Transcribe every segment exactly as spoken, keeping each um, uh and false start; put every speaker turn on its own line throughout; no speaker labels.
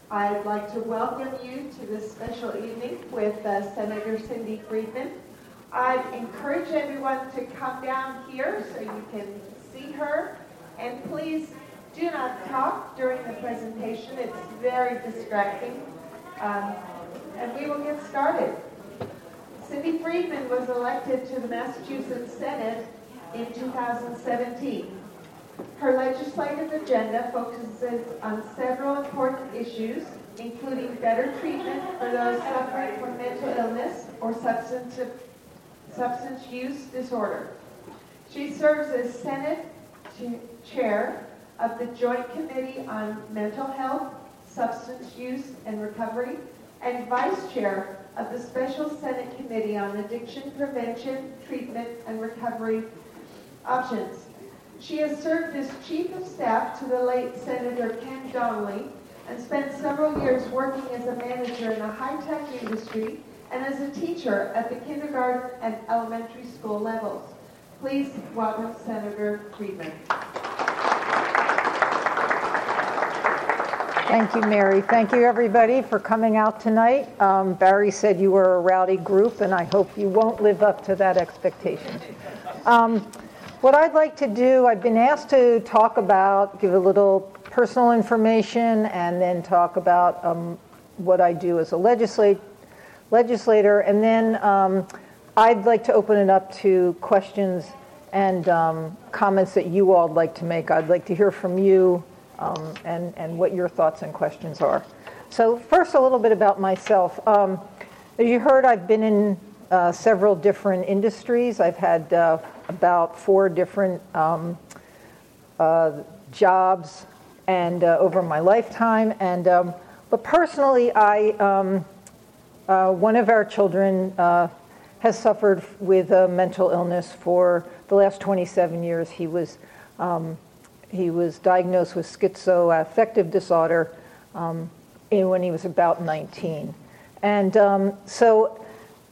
I'd like to welcome you to this special evening with uh, Senator Cindy Friedman. I'd encourage everyone to come down here so you can see her. And please do not talk during the presentation. It's very distracting. Um, and we will get started. Cindy Friedman was elected to the Massachusetts Senate in two thousand seventeen. Her legislative agenda focuses on several important issues, including better treatment for those suffering from mental illness or substance, substance use disorder. She serves as Senate Chair of the Joint Committee on Mental Health, Substance Use and Recovery, and Vice Chair of the Special Senate Committee on Addiction Prevention, Treatment, and Recovery Options. She has served as Chief of Staff to the late Senator Ken Donnelly and spent several years working as a manager in the high-tech industry and as a teacher at the kindergarten and elementary school levels. Please welcome Senator Friedman.
Thank you, Mary. Thank you, everybody, for coming out tonight. Um, Barry said you were a rowdy group, and I hope you won't live up to that expectation. Um, what I'd like to do, I've been asked to talk about, give a little personal information, and then talk about um, what I do as a legislate, legislator, and then um, I'd like to open it up to questions and um, comments that you all would like to make. I'd like to hear from you um, and, and what your thoughts and questions are. So first, a little bit about myself. Um, as you heard, I've been in uh, several different industries. I've had uh, about four different um, uh, jobs and uh, over my lifetime. And um, but personally, I um, uh, one of our children uh, has suffered with a mental illness for the last twenty-seven years. He was um, he was diagnosed with schizoaffective disorder um, in, when he was about nineteen. And um, so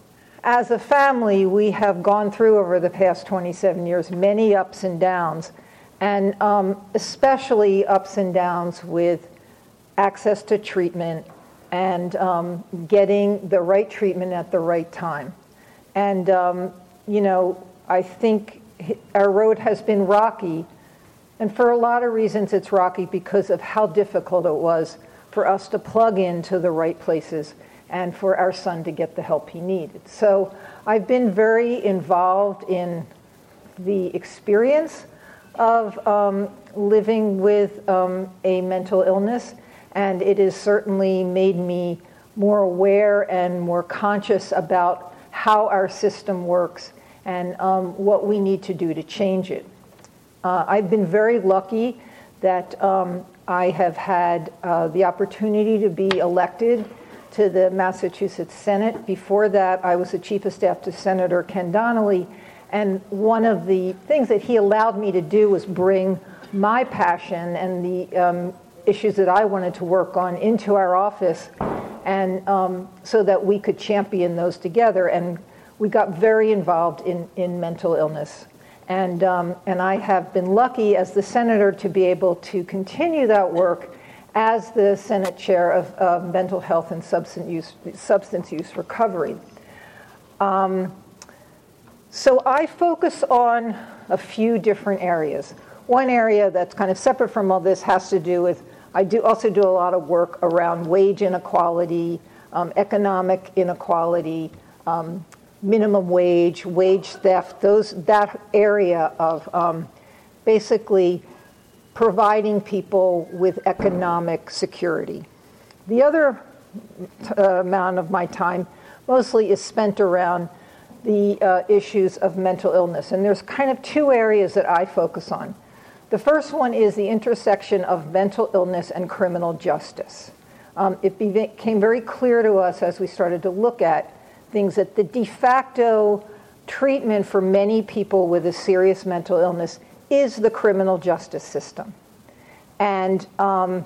as a family, we have gone through over the past twenty-seven years many ups and downs, and um, especially ups and downs with access to treatment and um, getting the right treatment at the right time. And, um, you know, I think our road has been rocky, and for a lot of reasons it's rocky because of how difficult it was for us to plug into the right places and for our son to get the help he needed. So I've been very involved in the experience of um, living with um, a mental illness, and it has certainly made me more aware and more conscious about how our system works and um, what we need to do to change it. Uh, I've been very lucky that um, I have had uh, the opportunity to be elected to the Massachusetts Senate. Before that, I was the Chief of Staff to Senator Ken Donnelly, and one of the things that he allowed me to do was bring my passion and the um, issues that I wanted to work on into our office, and um, so that we could champion those together. And we got very involved in, in mental illness. And, um, and I have been lucky as the senator to be able to continue that work as the Senate Chair of uh, Mental Health and Substance Use, Substance Use Recovery. Um, so I focus on a few different areas. One area that's kind of separate from all this has to do with, I do also do a lot of work around wage inequality, um, economic inequality, um, minimum wage, wage theft, those that area of um, basically providing people with economic security. The other uh, amount of my time mostly is spent around the uh, issues of mental illness, and there's kind of two areas that I focus on. The first one is the intersection of mental illness and criminal justice. Um, it became very clear to us as we started to look at things that the de facto treatment for many people with a serious mental illness is the criminal justice system. And um,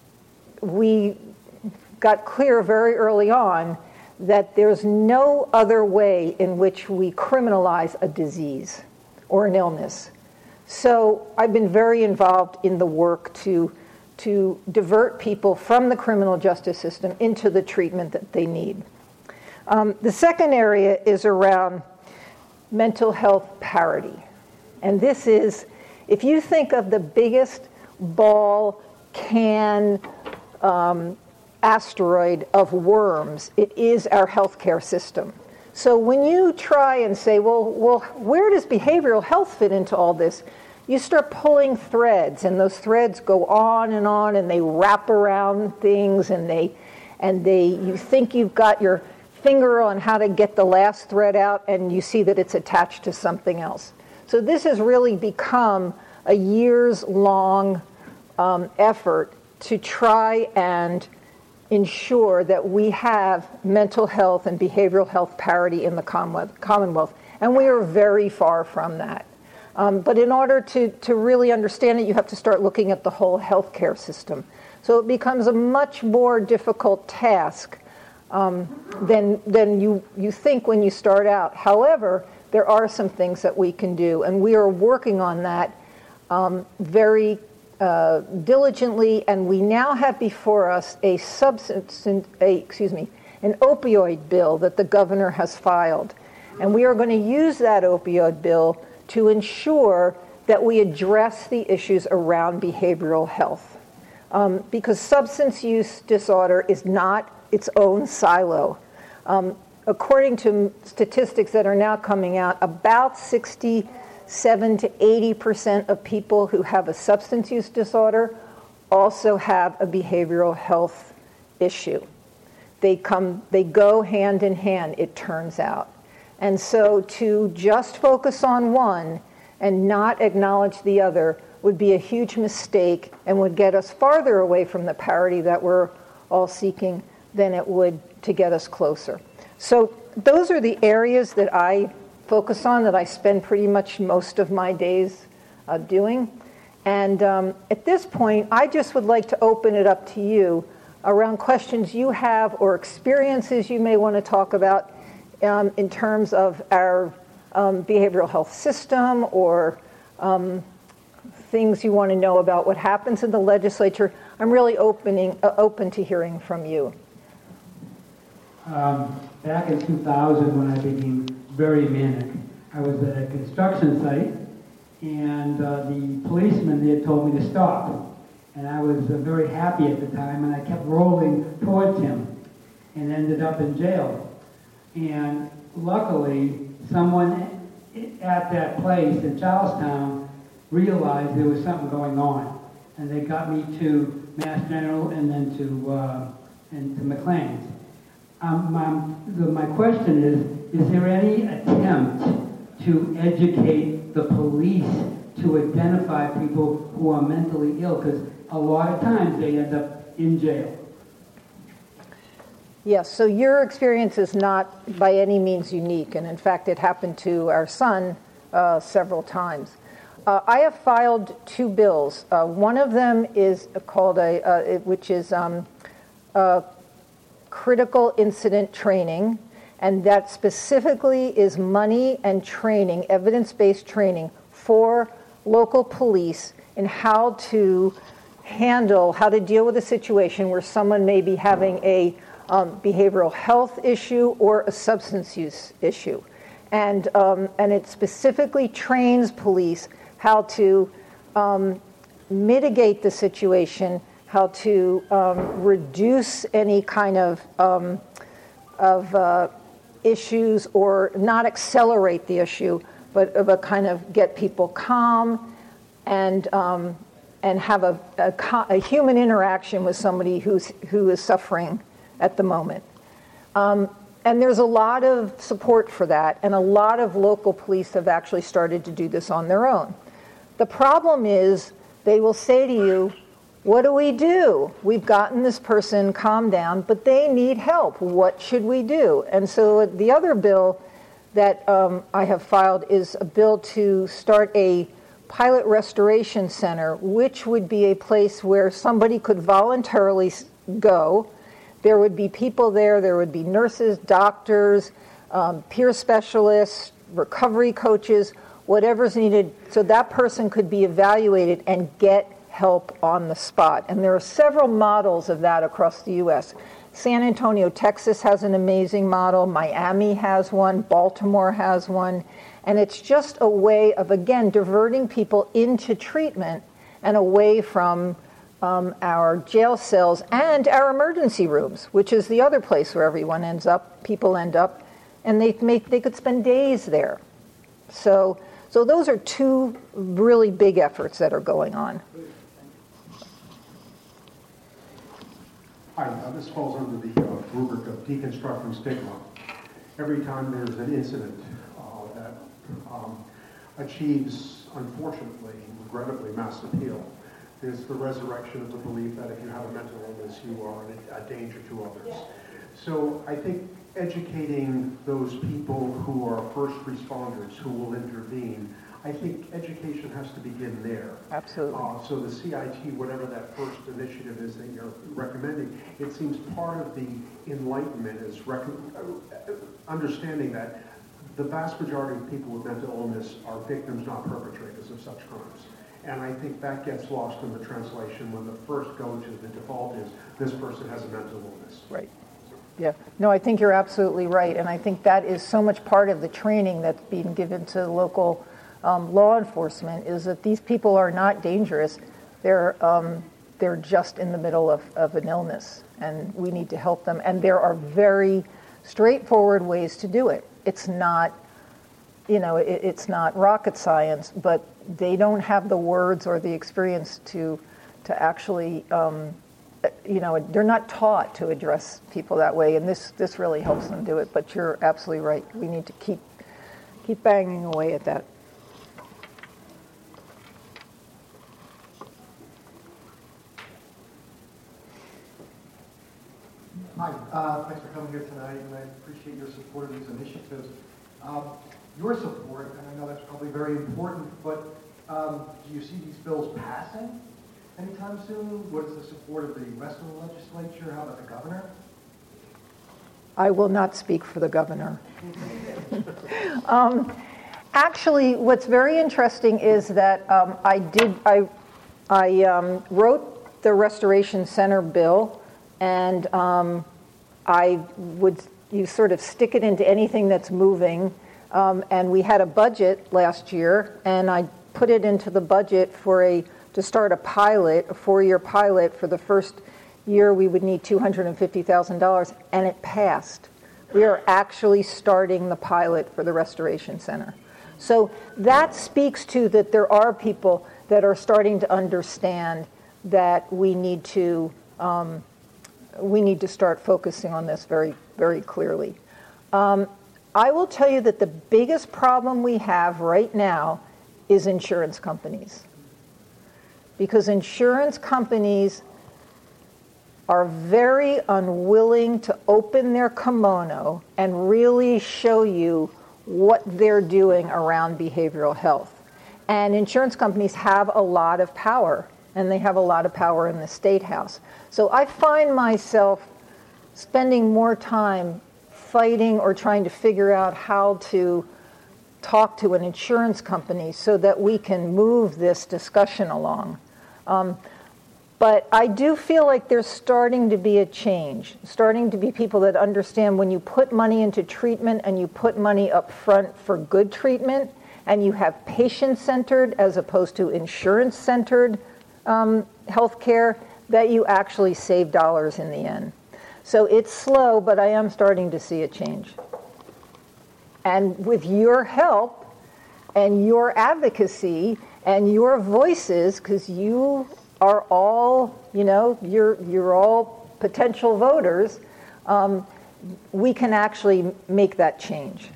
we got clear very early on that there's no other way in which we criminalize a disease or an illness. So I've been very involved in the work to to divert people from the criminal justice system into the treatment that they need. Um, the second area is around mental health parity. And this is, if you think of the biggest ball can um, asteroid of worms, it is our healthcare system. So when you try and say, well, well, where does behavioral health fit into all this? You start pulling threads, and those threads go on and on, and they wrap around things, and they, and they, you think you've got your finger on how to get the last thread out, and you see that it's attached to something else. So this has really become a years-long um, effort to try and ensure that we have mental health and behavioral health parity in the Commonwealth, and we are very far from that. Um, but in order to, to really understand it, you have to start looking at the whole healthcare system. So it becomes a much more difficult task um, than, than you, you think when you start out. However, there are some things that we can do, and we are working on that um, very uh, diligently, and we now have before us a substance, a, excuse me, an opioid bill that the governor has filed. And we are going to use that opioid bill to ensure that we address the issues around behavioral health. Um, because substance use disorder is not its own silo. Um, according to statistics that are now coming out, about sixty-seven to eighty percent of people who have a substance use disorder also have a behavioral health issue. They come, they go hand in hand, it turns out. And so to just focus on one and not acknowledge the other would be a huge mistake and would get us farther away from the parity that we're all seeking than it would to get us closer. So those are the areas that I focus on, that I spend pretty much most of my days uh, doing. And um, at this point, I just would like to open it up to you around questions you have or experiences you may want to talk about Um, in terms of our um, behavioral health system, or um, things you want to know about what happens in the legislature. I'm really opening, uh, open to hearing from you.
Um, back in two thousand, when I became very manic, I was at a construction site, and uh, the policeman there told me to stop. And I was uh, very happy at the time, and I kept rolling towards him and ended up in jail. And luckily, someone at that place in Charlestown realized there was something going on, and they got me to Mass General and then to uh, and to McLean's. Um, my, the, my question is: is there any attempt to educate the police to identify people who are mentally ill? Because a lot of times they end up in jail.
Yes, so your experience is not by any means unique, and in fact it happened to our son uh, several times. Uh, I have filed two bills. Uh, one of them is called a, uh, it, which is um, uh, critical incident training, and that specifically is money and training, evidence-based training for local police in how to handle, how to deal with a situation where someone may be having a Um, behavioral health issue or a substance use issue. And, um, and it specifically trains police how to um, mitigate the situation, how to um, reduce any kind of, um, of uh, issues, or not accelerate the issue, but of a kind of get people calm and, um, and have a, a, a human interaction with somebody who's, who is suffering at the moment. Um, and there's a lot of support for that, and a lot of local police have actually started to do this on their own. The problem is they will say to you, what do we do? We've gotten this person calmed down, but they need help. What should we do? And so the other bill that um, I have filed is a bill to start a pilot restoration center, which would be a place where somebody could voluntarily go. There would be people there, there would be nurses, doctors, um, peer specialists, recovery coaches, whatever's needed, so that person could be evaluated and get help on the spot. And there are several models of that across the U S. San Antonio, Texas has an amazing model. Miami has one. Baltimore has one. And it's just a way of, again, diverting people into treatment and away from um, our jail cells and our emergency rooms, which is the other place where everyone ends up, people end up, and they make they could spend days there. So, so those are two really big efforts that are going on.
Hi, uh, this falls under the uh, rubric of deconstructing stigma. Every time there's an incident uh, that um, achieves, unfortunately, regrettably, mass appeal, there's the resurrection of the belief that if you have a mental illness, you are a, a danger to others. So I think educating those people who are first responders who will intervene, I think education has to begin there.
Absolutely.
Uh, so the C I T, whatever that first initiative is that you're recommending, it seems part of the enlightenment is rec- understanding that the vast majority of people with mental illness are victims, not perpetrators of such crimes. And I think that gets lost in the translation when the first go-to, the default is, this person has a mental illness.
Right. Yeah. No, I think you're absolutely right. And I think that is so much part of the training that's being given to local um, law enforcement is that these people are not dangerous. They're, um, they're just in the middle of, of an illness, and we need to help them. And there are very straightforward ways to do it. It's not, you know, it, it's not rocket science, but they don't have the words or the experience to, to actually, um, you know, they're not taught to address people that way, and this, this really helps them do it. But you're absolutely right. We need to keep, keep banging away at that.
Hi, uh, thanks for coming here tonight, and I appreciate your support of these initiatives. Um, your support, and I know that's probably very important, but um, do you see these bills passing anytime soon? What is the support of the rest of the legislature? How about the governor?
I will not speak for the governor. um, actually, what's very interesting is that um, I did, I, I um, wrote the Restoration Center bill, and um, I would, you sort of stick it into anything that's moving, um, and we had a budget last year, and I put it into the budget for a, to start a pilot, a four-year pilot. For the first year, we would need two hundred fifty thousand dollars, and it passed. We are actually starting the pilot for the Restoration Center. So that speaks to that there are people that are starting to understand that we need to um, we need to start focusing on this very, very clearly. Um, I will tell you that the biggest problem we have right now is insurance companies. Because insurance companies are very unwilling to open their kimono and really show you what they're doing around behavioral health. And insurance companies have a lot of power, and they have a lot of power in the State House. So I find myself spending more time fighting or trying to figure out how to talk to an insurance company so that we can move this discussion along. Um, but I do feel like there's starting to be a change, starting to be people that understand when you put money into treatment and you put money up front for good treatment, and you have patient-centered as opposed to insurance-centered um, health care, that you actually save dollars in the end. So it's slow, but I am starting to see a change. And with your help and your advocacy and your voices, because you are all, you know, you're you're all potential voters, um, we can actually make that change.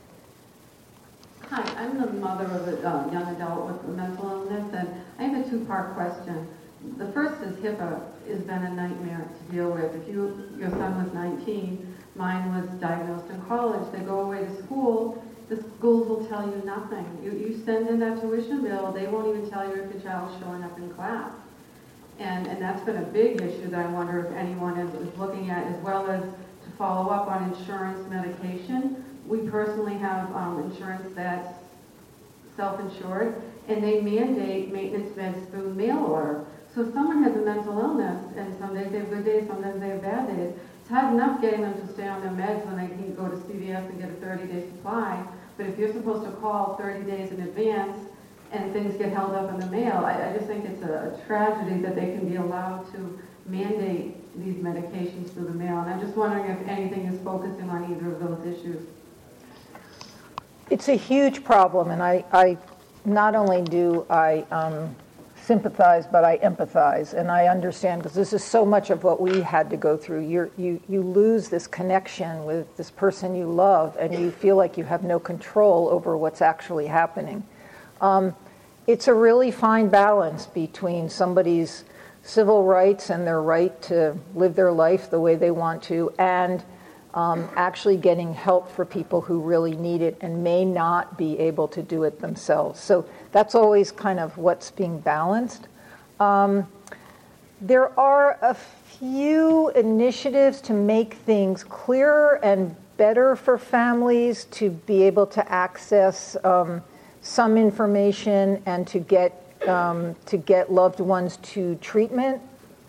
Hi, I'm the mother of a uh, young adult with a mental illness, and I have a two-part question. The first is HIPAA has been a nightmare to deal with. If you your son was nineteen, mine was diagnosed in college. They go away to school, the schools will tell you nothing. You, you send in that tuition bill, they won't even tell you if the child's showing up in class. And, and that's been a big issue that I wonder if anyone is, is looking at, as well as to follow up on insurance medication. We personally have um, insurance that's self-insured, and they mandate maintenance meds through mail order. So if someone has a mental illness, and some days they have good days, sometimes they have bad days, it's hard enough getting them to stay on their meds when they can go to C V S and get a thirty-day supply. But if you're supposed to call thirty days in advance and things get held up in the mail, I, I just think it's a, a tragedy that they can be allowed to mandate these medications through the mail. And I'm just wondering if anything is focusing on either of those issues.
It's a huge problem, and I, I not only do I um, sympathize, but I empathize, and I understand, because this is so much of what we had to go through. You're, you you lose this connection with this person you love, and you feel like you have no control over what's actually happening. Um, it's a really fine balance between somebody's civil rights and their right to live their life the way they want to, and um, actually getting help for people who really need it and may not be able to do it themselves. So that's always kind of what's being balanced. Um, there are a few initiatives to make things clearer and better for families to be able to access um, some information and to get um, to get loved ones to treatment.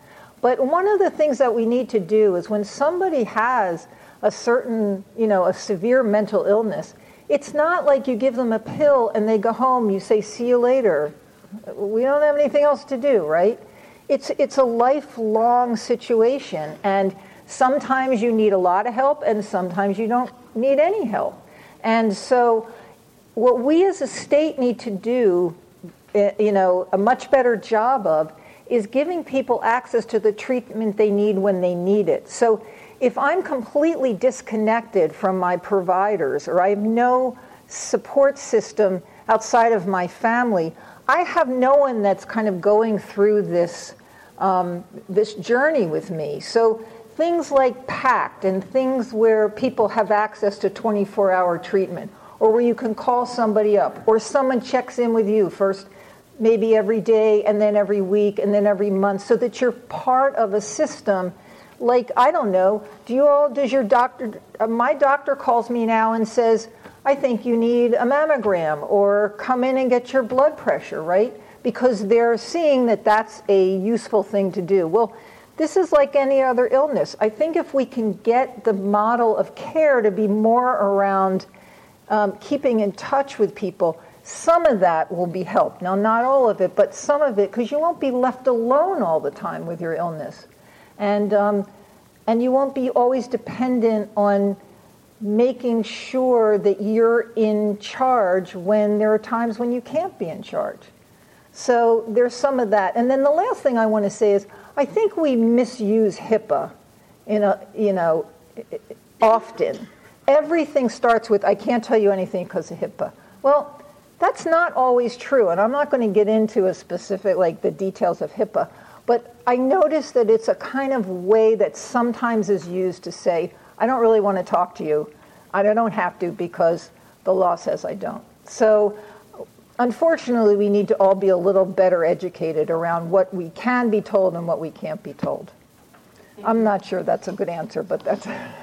But one of the things that we need to do is when somebody has a certain, you know, a severe mental illness, it's not like you give them a pill and they go home, you say, see you later. We don't have anything else to do, right? It's it's a lifelong situation, and sometimes you need a lot of help and sometimes you don't need any help. And so what we as a state need to do, you know, a much better job of is giving people access to the treatment they need when they need it. So if I'm completely disconnected from my providers, or I have no support system outside of my family, I have no one that's kind of going through this um, this journey with me. So things like PACT and things where people have access to twenty-four hour treatment, or where you can call somebody up, or someone checks in with you first, maybe every day, and then every week, and then every month, so that you're part of a system. Like, I don't know, do you all, does your doctor, uh, my doctor calls me now and says, I think you need a mammogram, or come in and get your blood pressure, right? Because they're seeing that that's a useful thing to do. Well, this is like any other illness. I think if we can get the model of care to be more around um, keeping in touch with people, some of that will be helped. Now, not all of it, but some of it, because you won't be left alone all the time with your illness. And um, and you won't be always dependent on making sure that you're in charge when there are times when you can't be in charge. So there's some of that. And then the last thing I want to say is, I think we misuse HIPAA, in a, you know, often. Everything starts with, I can't tell you anything because of HIPAA. Well, that's not always true, and I'm not going to get into a specific, like the details of HIPAA. But I notice that it's a kind of way that sometimes is used to say, I don't really want to talk to you. I don't have to because the law says I don't. So unfortunately, we need to all be a little better educated around what we can be told and what we can't be told. I'm not sure that's a good answer, but that's...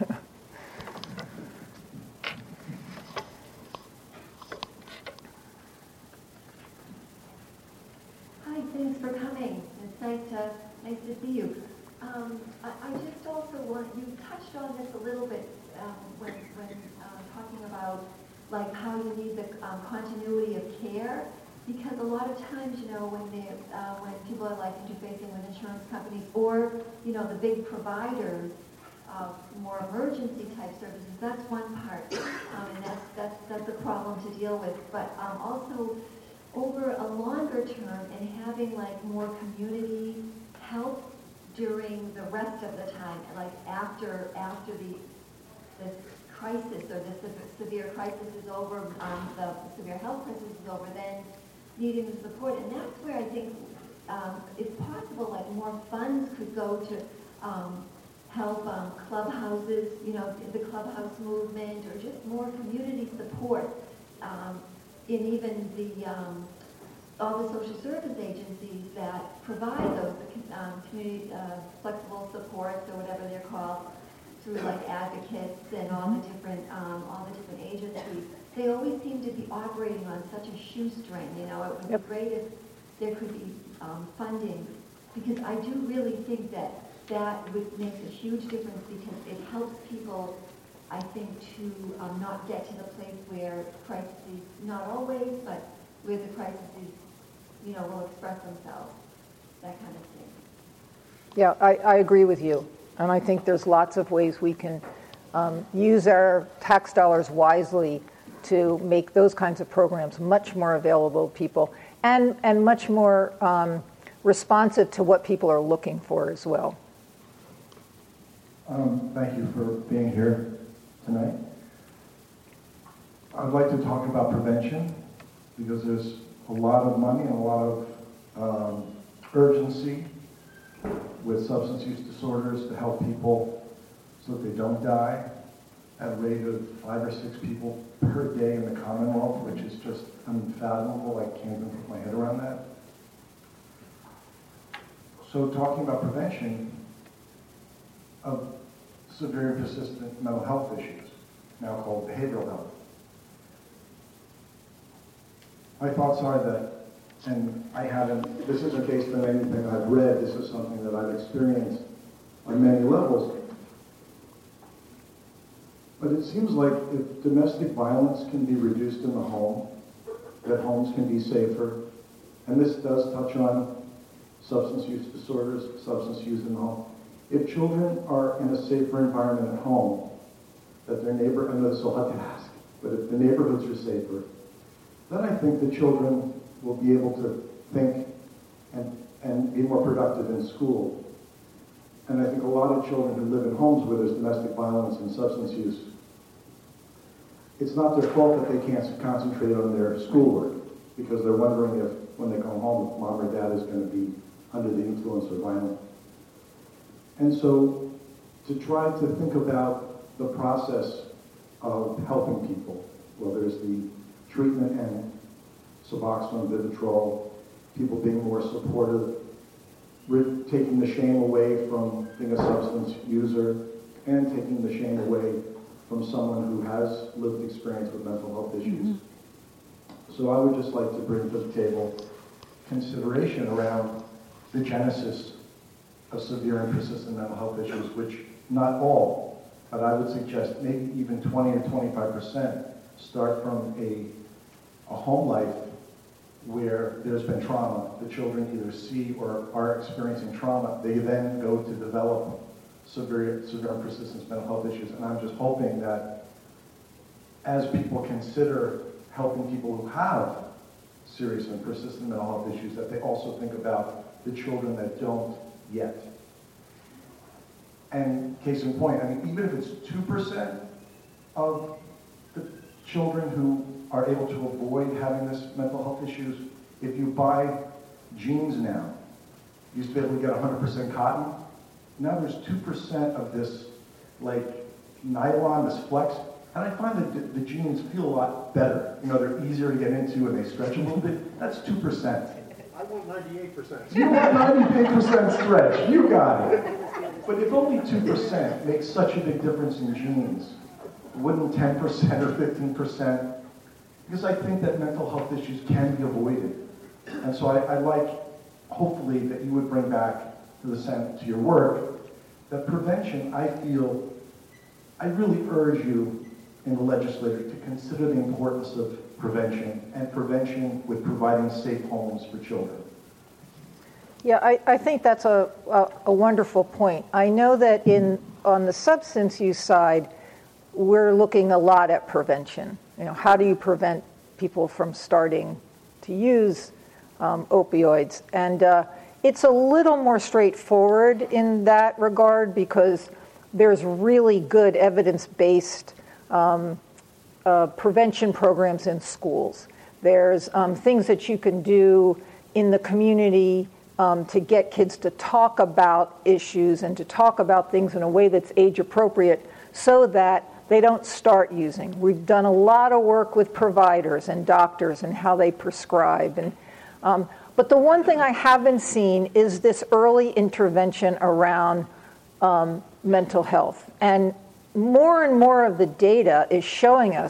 Hi, thanks for coming. It's nice to, nice to see you. Um, I, I just also want, you touched on this a little bit um, when, when uh, talking about like how you need the um, continuity of care, because a lot of times, you know, when they, uh, when people are like interfacing with insurance companies or, you know, the big providers of more emergency type services, that's one part, um, and that's, that's, that's a problem to deal with. But um, also, over a longer term and having like more community help during the rest of the time, like after after the the crisis or the severe crisis is over, um, the severe health crisis is over, then needing the support. And that's where I think um, it's possible like more funds could go to um, help um, clubhouses, you know, the clubhouse movement, or just more community support. Um, in even the um, all the social service agencies that provide those um, community uh, flexible supports or whatever they're called, through like advocates and all the different um, all the different agencies. they always seem to be operating on such a shoestring, you know. It would
Yep.
be great if there could be um, funding, because I do really think that that would make a huge difference, because it helps people, I think, to um, not get to the place where crises, not always, but where the crises, you know, will express themselves, that kind of thing.
Yeah, I, I agree with you. And I think there's lots of ways we can um, use our tax dollars wisely to make those kinds of programs much more available to people and, and much more um, responsive to what people are looking for as well.
Um, thank you for being here tonight. I'd like to talk about prevention, because there's a lot of money and a lot of um, urgency with substance use disorders to help people so that they don't die at a rate of five or six people per day in the Commonwealth, which is just unfathomable. I can't even put my head around that. So talking about prevention of severe and persistent mental health issues, now called behavioral health. My thoughts are that, and I haven't, this isn't based on anything I've read, this is something that I've experienced on many levels. But it seems like if domestic violence can be reduced in the home, that homes can be safer, and this does touch on substance use disorders, substance use in the home. If children are in a safer environment at home, that their neighbor, I know this will have to ask, but if the neighborhoods are safer, then I think the children will be able to think and, and be more productive in school. And I think a lot of children who live in homes where there's domestic violence and substance use, it's not their fault that they can't concentrate on their schoolwork, because they're wondering if, when they come home, if mom or dad is going to be under the influence or violent. And so to try to think about the process of helping people, well, there's the treatment and Suboxone, Vivitrol, people being more supportive, taking the shame away from being a substance user, and taking the shame away from someone who has lived experience with mental health issues. Mm-hmm. So I would just like to bring to the table consideration around the genesis of severe and persistent mental health issues, which not all, but I would suggest maybe even twenty or twenty-five percent start from a, a home life where there's been trauma. The children either see or are experiencing trauma. They then go to develop severe, severe and persistent mental health issues. And I'm just hoping that as people consider helping people who have serious and persistent mental health issues, that they also think about the children that don't yet. And case in point, I mean, even if it's two percent of the children who are able to avoid having this mental health issues, if you buy jeans now, you used to be able to get one hundred percent cotton. Now there's two percent of this, like, nylon, this flex, and I find that the, the jeans feel a lot better. You know, they're easier to get into and they stretch a little bit. That's two percent.
I want ninety-eight percent.
You want ninety-eight percent stretch. You got it. But if only two percent makes such a big difference in jeans, wouldn't ten percent or fifteen percent? Because I think that mental health issues can be avoided. And so I, I'd like, hopefully, that you would bring back to the Senate, to your work, that prevention, I feel, I really urge you in the legislature to consider the importance of prevention, and prevention with providing safe homes for children.
Yeah, I, I think that's a, a, a wonderful point. I know that in on the substance use side, we're looking a lot at prevention. You know, how do you prevent people from starting to use um, opioids? And uh, it's a little more straightforward in that regard, because there's really good evidence-based um, uh, prevention programs in schools. There's um, things that you can do in the community um, to get kids to talk about issues and to talk about things in a way that's age-appropriate so that they don't start using. We've done a lot of work with providers and doctors and how they prescribe. And, um, but the one thing I haven't seen is this early intervention around um, mental health. And more and more of the data is showing us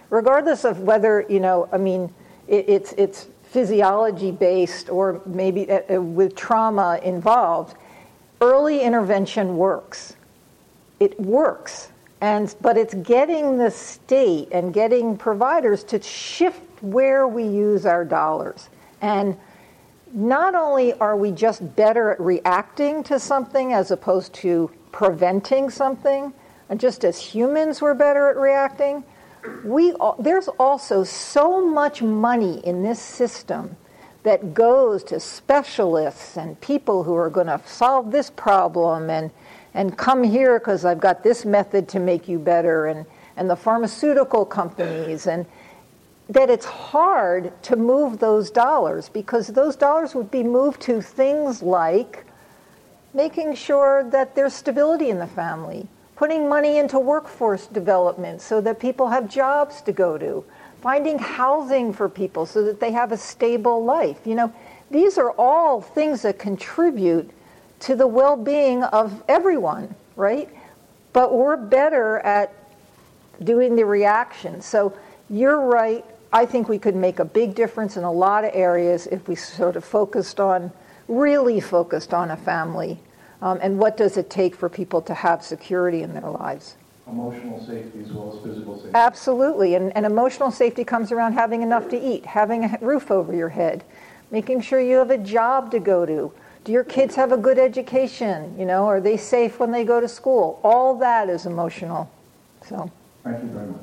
regardless of whether, you know, I mean, it, it's, it's physiology-based or maybe uh, with trauma involved, early intervention works. It works. And, but it's getting the state and getting providers to shift where we use our dollars. And not only are we just better at reacting to something as opposed to preventing something, and just as humans we're better at reacting, we there's also so much money in this system that goes to specialists and people who are going to solve this problem and and come here because I've got this method to make you better, and, and the pharmaceutical companies, and that it's hard to move those dollars because those dollars would be moved to things like making sure that there's stability in the family, putting money into workforce development so that people have jobs to go to, finding housing for people so that they have a stable life. You know, these are all things that contribute to the well-being of everyone, right? But we're better at doing the reaction. So you're right. I think we could make a big difference in a lot of areas if we sort of focused on, really focused on a family. Um, and what does it take for people to have security in their lives?
Emotional safety as well as physical safety.
Absolutely. And, and emotional safety comes around having enough to eat, having a roof over your head, making sure you have a job to go to. Do your kids have a good education? You know, are they safe when they go to school? All that is emotional. So.
Thank you very much.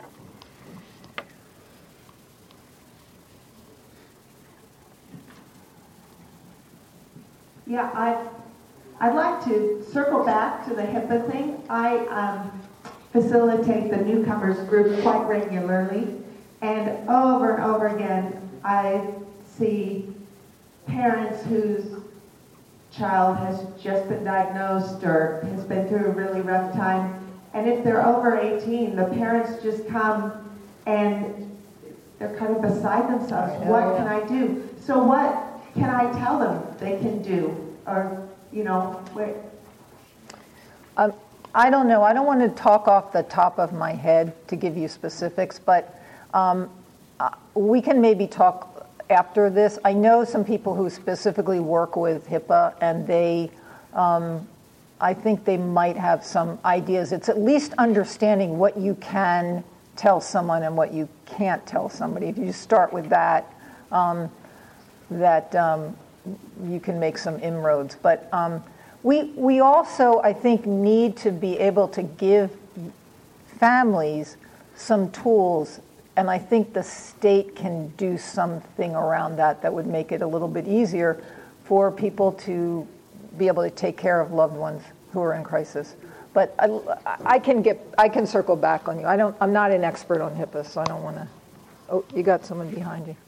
Yeah, I, I'd like to circle back to the HIPAA thing. I um, facilitate the newcomers group quite regularly, and over and over again, I see parents whose child has just been diagnosed or has been through a really rough time, and if they're over eighteen, the parents just come and they're kind of beside themselves. What can I do? So what can I tell them they can do? Or, you know, where...
Um, I don't know. I don't want to talk off the top of my head to give you specifics, but um, uh, we can maybe talk after this. I know some people who specifically work with HIPAA, and they, um, I think they might have some ideas. It's at least understanding what you can tell someone and what you can't tell somebody. If you start with that, um, that um, you can make some inroads. But um, we we also, I think, need to be able to give families some tools, and I think the state can do something around that that would make it a little bit easier for people to be able to take care of loved ones who are in crisis. But I, I can get I can circle back on you. I don't. I'm not an expert on HIPAA, so I don't want to. Oh, you got someone behind you.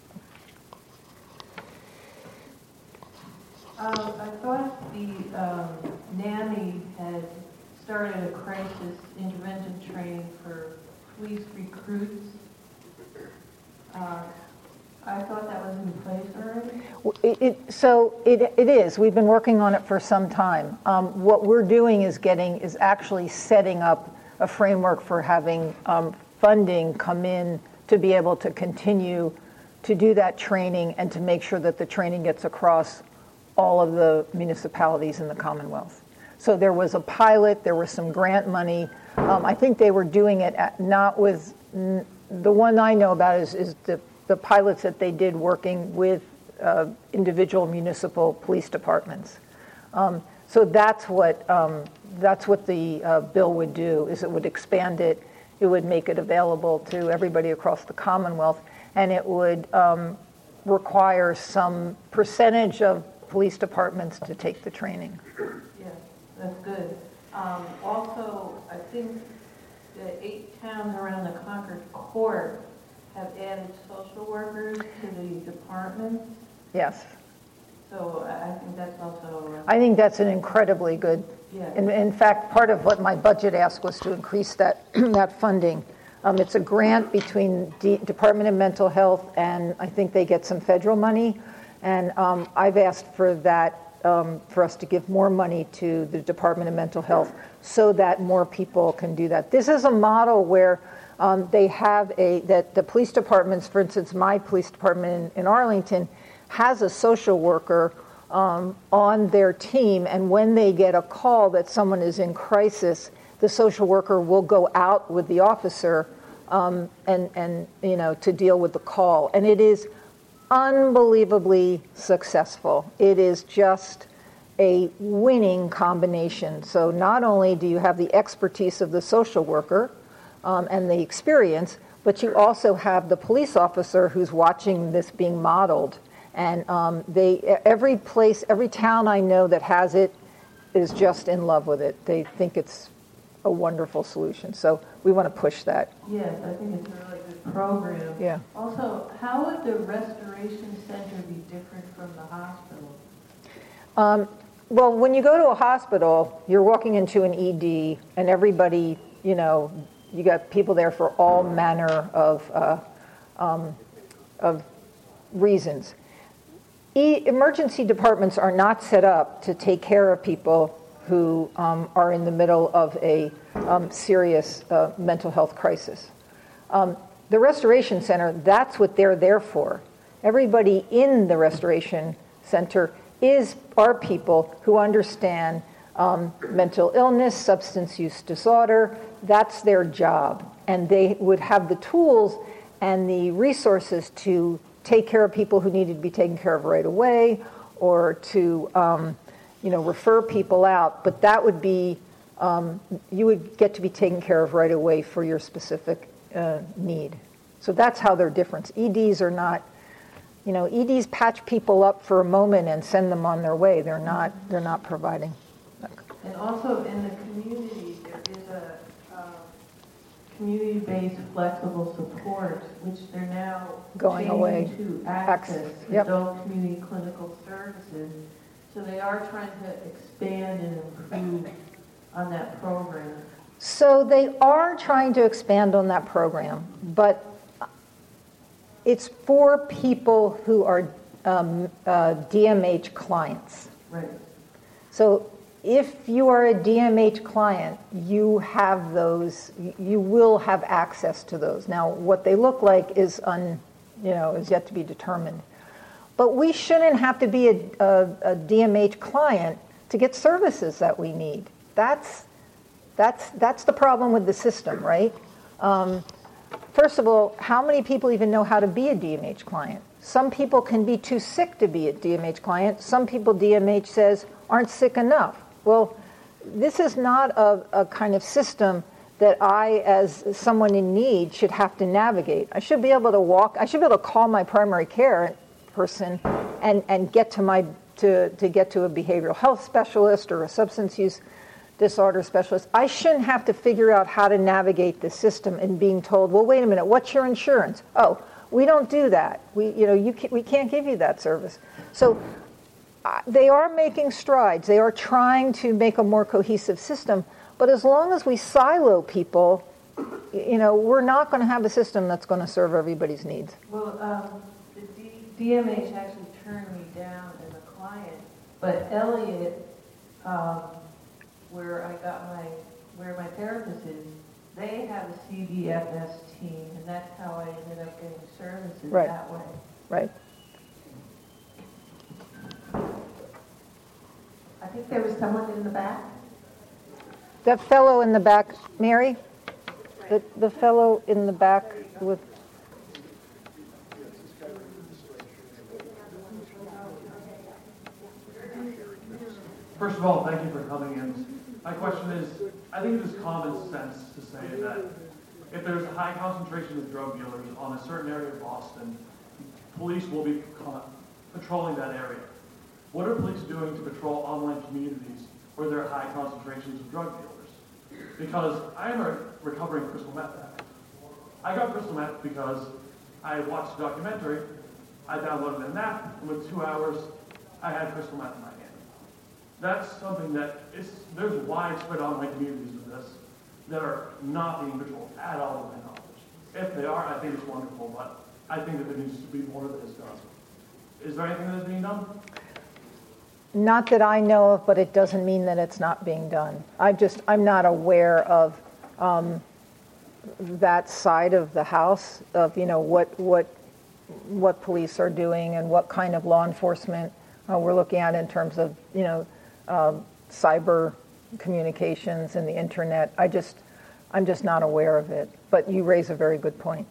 Um, I thought the um, NAMI had started a crisis intervention training for police recruits. Uh, I thought that was in place already.
It, it, so it, it is. We've been working on it for some time. Um, what we're doing is getting is actually setting up a framework for having um, funding come in to be able to continue to do that training and to make sure that the training gets across all of the municipalities in the Commonwealth. So there was a pilot, there was some grant money. Um, I think they were doing it at, not with, n- the one I know about is, is the, the pilots that they did working with uh, individual municipal police departments. Um, so that's what, um, that's what the uh, bill would do, is it would expand it, it would make it available to everybody across the Commonwealth, and it would um, require some percentage of police departments to take the training.
Yeah, that's good. Um, also, I think the eight towns around the Concord Court have added social workers to the departments.
Yes.
So I I think that's also... Uh,
I think that's an incredibly good,
yeah.
in, in fact, part of what my budget ask was to increase that, that funding. Um, it's a grant between the Department of Mental Health and I think they get some federal money. And um, I've asked for that um, for us to give more money to the Department of Mental Health so that more people can do that. This is a model where um, they have a, that the police departments, for instance, my police department in, in Arlington has a social worker um, on their team, and when they get a call that someone is in crisis, the social worker will go out with the officer um, and, and, you know, to deal with the call. And it is unbelievably successful. It is just a winning combination. So not only do you have the expertise of the social worker um, and the experience, but you also have the police officer who's watching this being modeled. And um, they, every place, every town I know that has it is just in love with it. They think it's a wonderful solution. So we want to push that.
Yes, I think it's a really good program.
Yeah.
Also, how would the restoration center be different from the hospital?
Um, well, when you go to a hospital, you're walking into an E D, and everybody, you know, you got people there for all manner of uh, um, of reasons. E- emergency departments are not set up to take care of people who um, are in the middle of a um, serious uh, mental health crisis. Um, the Restoration Center, that's what they're there for. Everybody in the Restoration Center is are people who understand um, mental illness, substance use disorder. That's their job. And they would have the tools and the resources to take care of people who needed to be taken care of right away, or to um, you know, refer people out, but that would be, um, you would get to be taken care of right away for your specific uh, need. So that's how they're different. E Ds are not, you know, E Ds patch people up for a moment and send them on their way. They're not, they're not providing.
And also in the community, there is a um, community-based flexible support, which they're now
Going away.
changing to access,
Access, yep.
adult community clinical services. So they are trying to expand and improve on that program.
So they are trying to expand on that program, but it's for people who are um, uh, D M H clients.
Right.
So if you are a D M H client, you have those, you will have access to those. Now, what they look like is un, you know, is yet to be determined. But we shouldn't have to be a, a, a D M H client to get services that we need. That's, that's, that's the problem with the system, right? Um, first of all, how many people even know how to be a D M H client? Some people can be too sick to be a D M H client. Some people, D M H says, aren't sick enough. Well, this is not a, a kind of system that I, as someone in need, should have to navigate. I should be able to walk, I should be able to call my primary care person and, and get to my to, to get to a behavioral health specialist or a substance use disorder specialist. I shouldn't have to figure out how to navigate the system and being told, well, wait a minute, what's your insurance? Oh, we don't do that. We, you know, you can, we can't give you that service. So uh, they are making strides. They are trying to make a more cohesive system. But as long as we silo people, you know, we're not going to have a system that's going to serve everybody's needs.
Well, um, D M H actually turned me down as a client, but Elliott, um, where I got my, where my therapist is, they have a C D F S team, and that's how I ended up getting services
Right.
that way.
Right.
I think there was someone in the back.
That fellow in the back, Mary? The, the fellow in the back with...
First of all, thank you for coming in. My question is, I think it is common sense to say that if there's a high concentration of drug dealers on a certain area of Boston, police will be patrolling that area. What are police doing to patrol online communities where there are high concentrations of drug dealers? Because I am a recovering crystal meth addict. I got crystal meth because I watched a documentary, I downloaded an app, and within two hours, I had crystal meth in my hand. That's something that is, there's widespread online communities of this that are not being patrolled at all to my knowledge. If they are, I think it's wonderful, but I think that there needs to be more that is done. Is there anything that is being done?
Not that I know of, but it doesn't mean that it's not being done. I just, I'm not aware of um, that side of the house of, you know, what what what police are doing and what kind of law enforcement uh, we're looking at in terms of, you know, uh, cyber communications and the internet. I just, I'm just not aware of it. But you raise a very good point.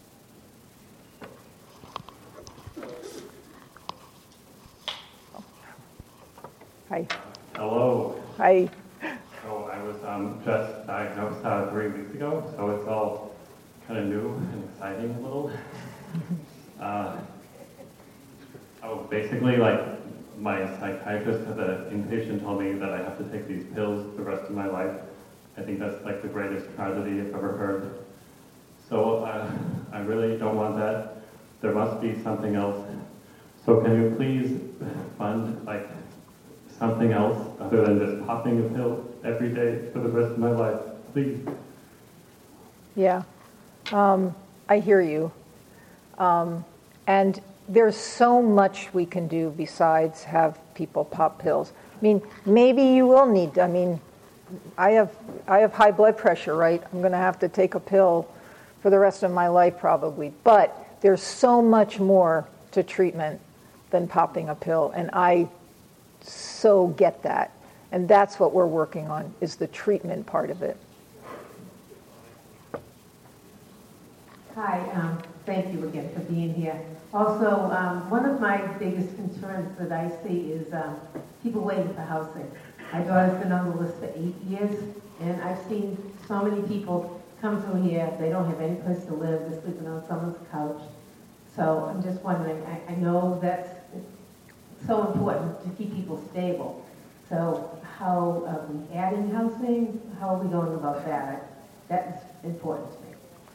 Hi.
Hello.
Hi.
So I was um, just diagnosed uh, three weeks ago, so it's all kind of new and exciting a little. Uh, oh, basically, like, my psychiatrist at the inpatient told me that I have to take these pills the rest of my life. I think that's like the greatest tragedy I've ever heard. So uh, I really don't want that. There must be something else. So can you please fund, like, something else other than just popping a pill every day for the rest of my life, please?
Yeah, um, I hear you. Um, and there's so much we can do besides have people pop pills. I mean, maybe you will need, I mean, I have I have high blood pressure, right? I'm going to have to take a pill for the rest of my life probably. But there's so much more to treatment than popping a pill. And I so get that. And that's what we're working on, is the treatment part of it.
Hi, um, thank you again for being here. Also, um, one of my biggest concerns that I see is um, people waiting for housing. My daughter's been on the list for eight years, and I've seen so many people come through here, they don't have any place to live, they're sleeping on someone's couch. So I'm just wondering, I, I know that's so important to keep people stable. So how are we adding housing? How are we going about that? That's important to me.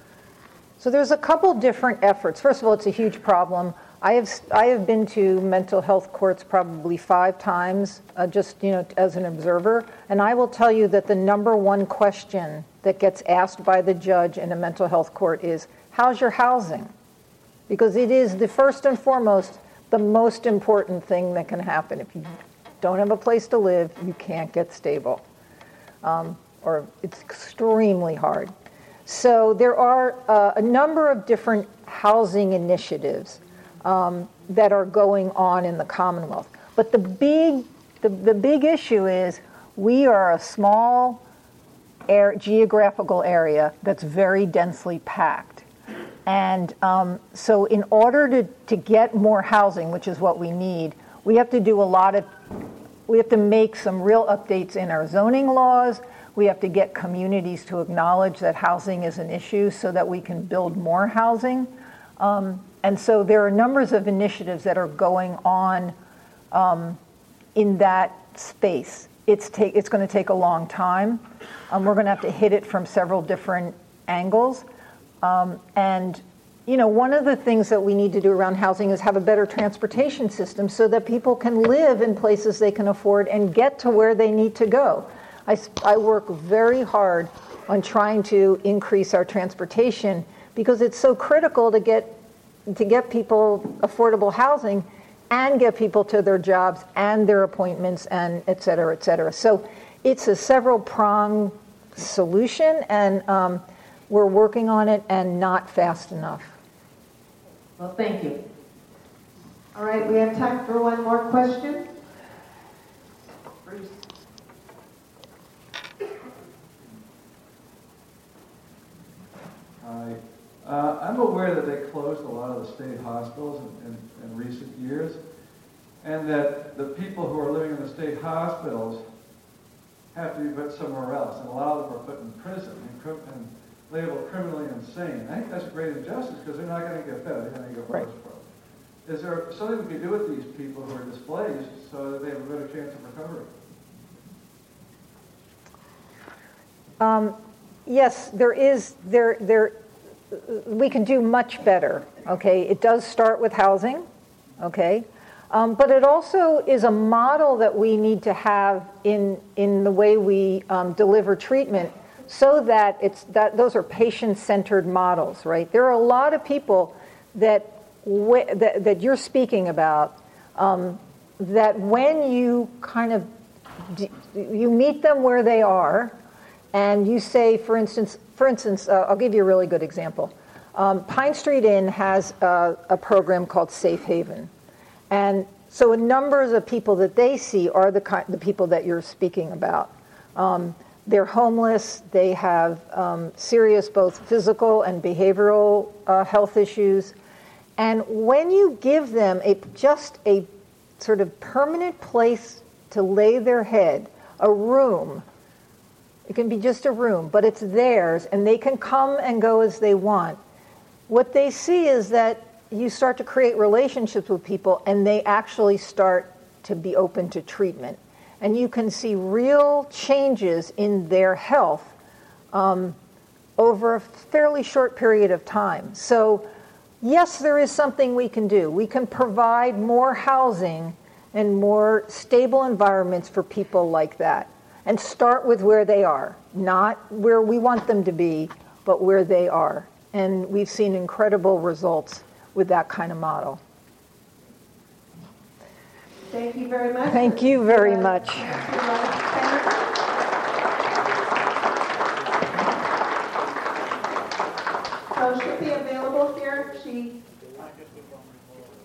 So there's a couple different efforts. First of all, it's a huge problem. I have I have been to mental health courts probably five times, uh, just you know as an observer, and I will tell you that the number one question that gets asked by the judge in a mental health court is, "How's your housing?" Because it is the first and foremost the most important thing that can happen. If you don't have a place to live, you can't get stable, um, or it's extremely hard. So there are uh, a number of different housing initiatives um, that are going on in the Commonwealth. But the big, the, the big issue is we are a small air, geographical area that's very densely packed. And um, so in order to, to get more housing, which is what we need, we have to do a lot of, we have to make some real updates in our zoning laws. We have to get communities to acknowledge that housing is an issue so that we can build more housing. Um, and so there are numbers of initiatives that are going on um, in that space. It's, ta- it's going to take a long time. Um, we're going to have to hit it from several different angles. Um, and, you know, one of the things that we need to do around housing is have a better transportation system so that people can live in places they can afford and get to where they need to go. I, I work very hard on trying to increase our transportation because it's so critical to get to get people affordable housing and get people to their jobs and their appointments and et cetera, et cetera. So it's a several pronged solution, and um, we're working on it and not fast enough.
Well, thank you.
All right, we have time for one more question. Bruce.
Hi. Uh, I'm aware that they closed a lot of the state hospitals in, in, in recent years, and that the people who are living in the state hospitals have to be put somewhere else, and a lot of them are put in prison and, cri- and labeled criminally insane. I think that's a great injustice because they're not going to get better; they're going to get worse. Right. Is there something we can do with these people who are displaced so that they have a better chance of recovery?
Um, yes, there is. There, there. We can do much better. Okay, it does start with housing. Okay, um, but it also is a model that we need to have in in the way we um, deliver treatment, so that it's that those are patient-centered models. Right. There are a lot of people that. That, that you're speaking about um, that when you kind of, you meet them where they are, and you say, for instance, for instance, uh, I'll give you a really good example. Um, Pine Street Inn has a, a program called Safe Haven. And so a number of the people that they see are the, kind, the people that you're speaking about. Um, they're homeless, they have um, serious both physical and behavioral uh, health issues. And when you give them a just a sort of permanent place to lay their head, a room, it can be just a room, but it's theirs, and they can come and go as they want. What they see is that you start to create relationships with people, and they actually start to be open to treatment. And you can see real changes in their health um, over a fairly short period of time. So, yes, there is something we can do. We can provide more housing and more stable environments for people like that. And start with where they are, not where we want them to be, but where they are. And we've seen incredible results with that kind of model.
Thank you very much.
Thank you very much.
So she'll be available here. She